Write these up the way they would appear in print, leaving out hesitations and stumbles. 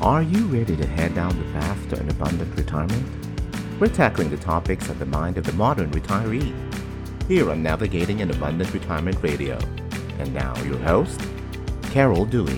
Are you ready to head down the path to an abundant retirement? We're tackling the topics of the mind of the modern retiree here on Navigating an Abundant Retirement Radio. And now your host, Carol Dewey.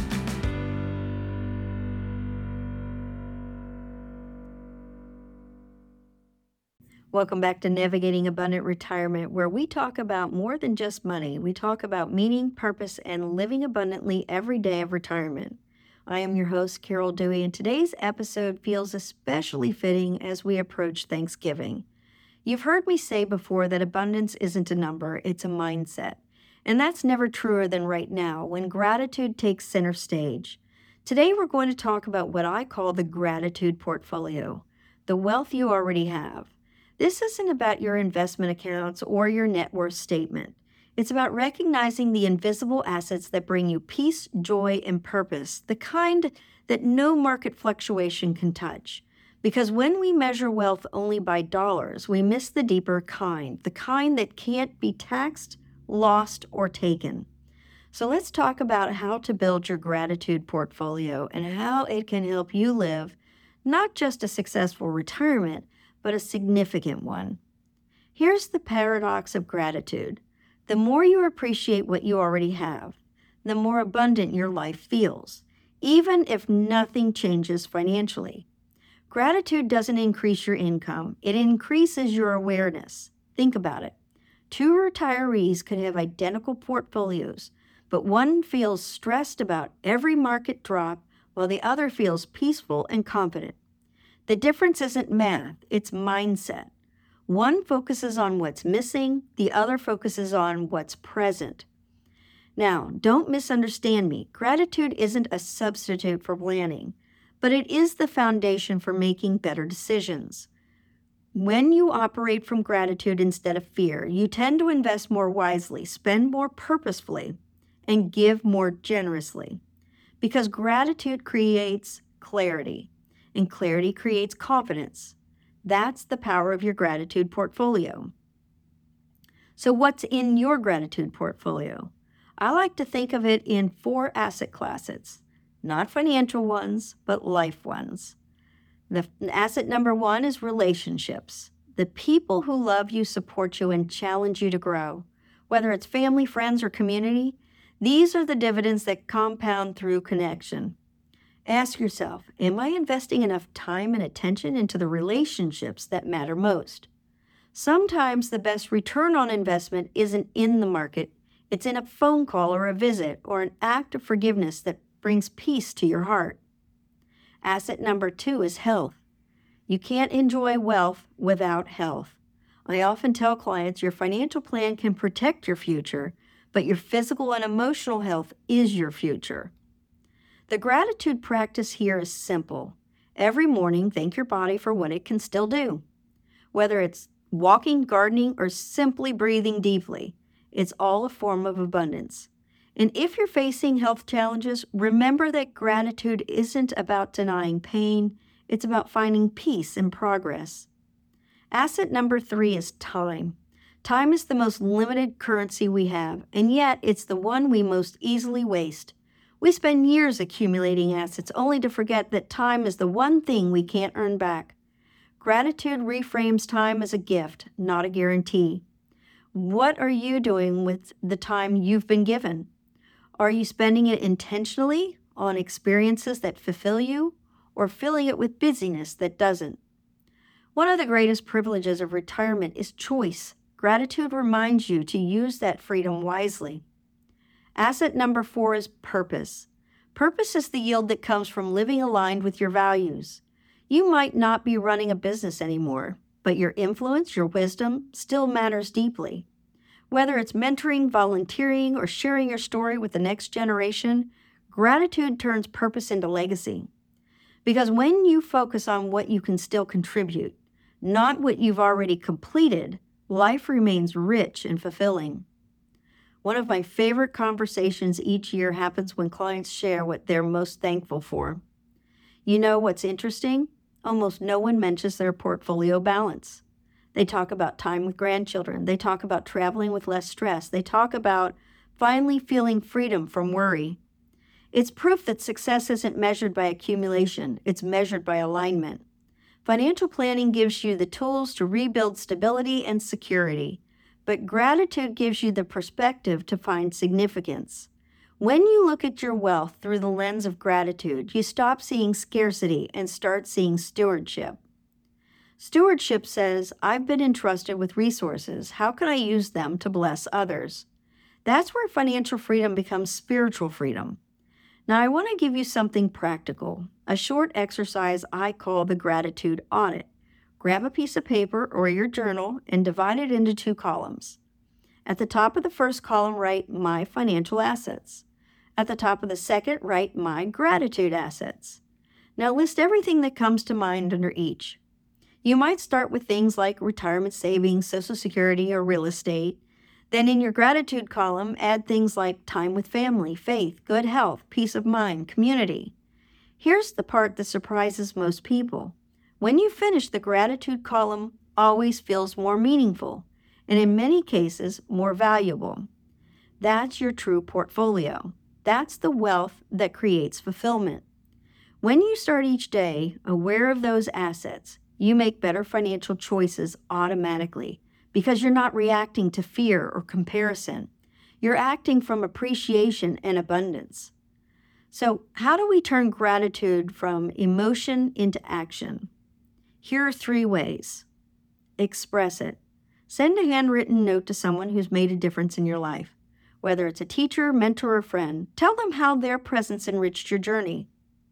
Welcome back to Navigating Abundant Retirement, where we talk about more than just money. We talk about meaning, purpose, and living abundantly every day of retirement. I am your host, Carol Dewey, and today's episode feels especially fitting as we approach Thanksgiving. You've heard me say before that abundance isn't a number, it's a mindset. And that's never truer than right now, when gratitude takes center stage. Today, we're going to talk about what I call the gratitude portfolio, the wealth you already have. This isn't about your investment accounts or your net worth statement. It's about recognizing the invisible assets that bring you peace, joy, and purpose, the kind that no market fluctuation can touch. Because when we measure wealth only by dollars, we miss the deeper kind, the kind that can't be taxed, lost, or taken. So let's talk about how to build your gratitude portfolio and how it can help you live not just a successful retirement, but a significant one. Here's the paradox of gratitude. The more you appreciate what you already have, the more abundant your life feels, even if nothing changes financially. Gratitude doesn't increase your income, it increases your awareness. Think about it. Two retirees could have identical portfolios, but one feels stressed about every market drop while the other feels peaceful and confident. The difference isn't math, it's mindset. One focuses on what's missing, the other focuses on what's present. Now, don't misunderstand me. Gratitude isn't a substitute for planning, but it is the foundation for making better decisions. When you operate from gratitude instead of fear, you tend to invest more wisely, spend more purposefully, and give more generously. Because gratitude creates clarity. And clarity creates confidence. That's the power of your gratitude portfolio. So what's in your gratitude portfolio? I like to think of it in 4 asset classes, not financial ones, but life ones. The asset number 1 is relationships. The people who love you, support you, and challenge you to grow. Whether it's family, friends, or community, these are the dividends that compound through connection. Ask yourself, am I investing enough time and attention into the relationships that matter most? Sometimes the best return on investment isn't in the market. It's in a phone call or a visit or an act of forgiveness that brings peace to your heart. Asset number 2 is health. You can't enjoy wealth without health. I often tell clients your financial plan can protect your future, but your physical and emotional health is your future. The gratitude practice here is simple. Every morning, thank your body for what it can still do. Whether it's walking, gardening, or simply breathing deeply, it's all a form of abundance. And if you're facing health challenges, remember that gratitude isn't about denying pain, it's about finding peace and progress. Asset number 3 is time. Time is the most limited currency we have, and yet it's the one we most easily waste. We spend years accumulating assets only to forget that time is the one thing we can't earn back. Gratitude reframes time as a gift, not a guarantee. What are you doing with the time you've been given? Are you spending it intentionally on experiences that fulfill you, or filling it with busyness that doesn't? One of the greatest privileges of retirement is choice. Gratitude reminds you to use that freedom wisely. Asset number 4 is purpose. Purpose is the yield that comes from living aligned with your values. You might not be running a business anymore, but your influence, your wisdom, still matters deeply. Whether it's mentoring, volunteering, or sharing your story with the next generation, gratitude turns purpose into legacy. Because when you focus on what you can still contribute, not what you've already completed, life remains rich and fulfilling. One of my favorite conversations each year happens when clients share what they're most thankful for. You know what's interesting? Almost no one mentions their portfolio balance. They talk about time with grandchildren. They talk about traveling with less stress. They talk about finally feeling freedom from worry. It's proof that success isn't measured by accumulation, it's measured by alignment. Financial planning gives you the tools to rebuild stability and security, but gratitude gives you the perspective to find significance. When you look at your wealth through the lens of gratitude, you stop seeing scarcity and start seeing stewardship. Stewardship says, I've been entrusted with resources. How can I use them to bless others? That's where financial freedom becomes spiritual freedom. Now, I want to give you something practical, a short exercise I call the gratitude audit. Grab a piece of paper or your journal and divide it into 2 columns. At the top of the first column, write my financial assets. At the top of the second, write my gratitude assets. Now list everything that comes to mind under each. You might start with things like retirement savings, Social Security, or real estate. Then in your gratitude column, add things like time with family, faith, good health, peace of mind, community. Here's the part that surprises most people. When you finish, the gratitude column always feels more meaningful, and in many cases, more valuable. That's your true portfolio. That's the wealth that creates fulfillment. When you start each day aware of those assets, you make better financial choices automatically because you're not reacting to fear or comparison. You're acting from appreciation and abundance. So, how do we turn gratitude from emotion into action? Here are 3 ways. Express it. Send a handwritten note to someone who's made a difference in your life. Whether it's a teacher, mentor, or friend, tell them how their presence enriched your journey.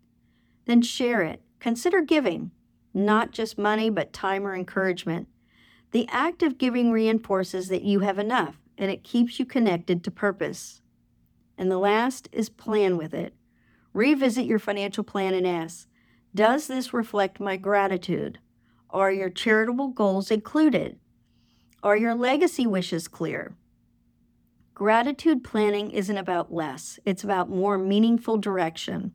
Then share it. Consider giving, not just money, but time or encouragement. The act of giving reinforces that you have enough, and it keeps you connected to purpose. And the last is plan with it. Revisit your financial plan and ask, does this reflect my gratitude? Are your charitable goals included? Are your legacy wishes clear? Gratitude planning isn't about less, it's about more meaningful direction.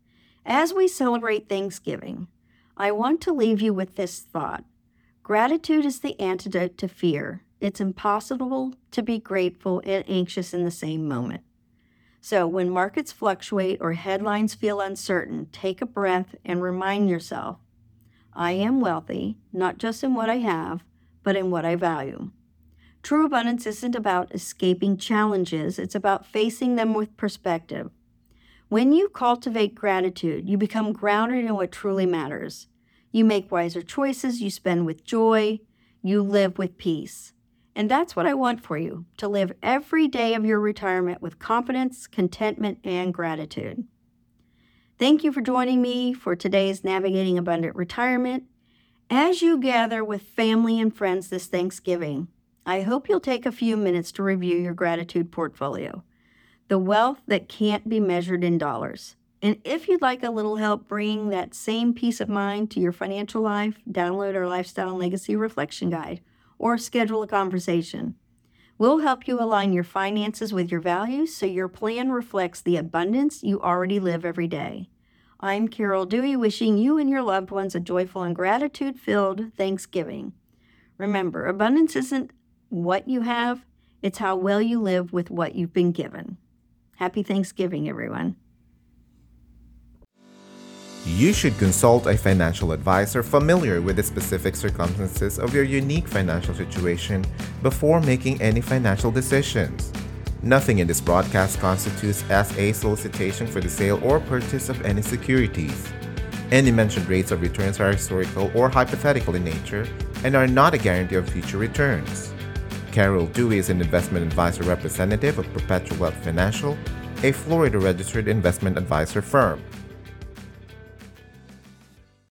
As we celebrate Thanksgiving, I want to leave you with this thought. Gratitude is the antidote to fear. It's impossible to be grateful and anxious in the same moment. So when markets fluctuate or headlines feel uncertain, take a breath and remind yourself, I am wealthy, not just in what I have, but in what I value. True abundance isn't about escaping challenges, it's about facing them with perspective. When you cultivate gratitude, you become grounded in what truly matters. You make wiser choices, you spend with joy, you live with peace. And that's what I want for you, to live every day of your retirement with confidence, contentment, and gratitude. Thank you for joining me for today's Navigating Abundant Retirement. As you gather with family and friends this Thanksgiving, I hope you'll take a few minutes to review your gratitude portfolio, the wealth that can't be measured in dollars. And if you'd like a little help bringing that same peace of mind to your financial life, download our Lifestyle and Legacy Reflection Guide or schedule a conversation. We'll help you align your finances with your values so your plan reflects the abundance you already live every day. I'm Carol Dewey, wishing you and your loved ones a joyful and gratitude-filled Thanksgiving. Remember, abundance isn't what you have, it's how well you live with what you've been given. Happy Thanksgiving, everyone. You should consult a financial advisor familiar with the specific circumstances of your unique financial situation before making any financial decisions. Nothing in this broadcast constitutes as a solicitation for the sale or purchase of any securities. Any mentioned rates of returns are historical or hypothetical in nature and are not a guarantee of future returns. Carol Dewey is an investment advisor representative of Perpetual Wealth Financial, a Florida-registered investment advisor firm.